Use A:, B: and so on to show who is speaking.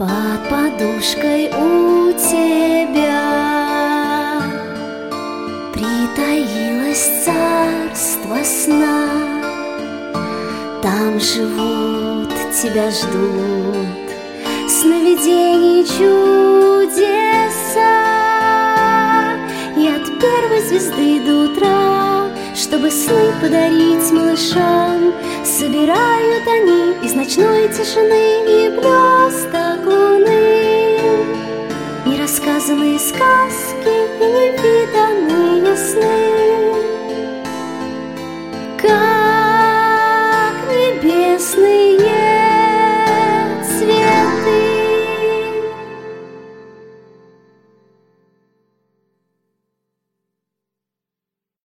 A: Под подушкой у тебя притаилось царство сна. Там живут, тебя ждут сновидений чудеса. И от первой звезды до утра, чтобы сны подарить малышам, собирают они из ночной тишины и блесток луны нерассказанные сказки и невиданные сны.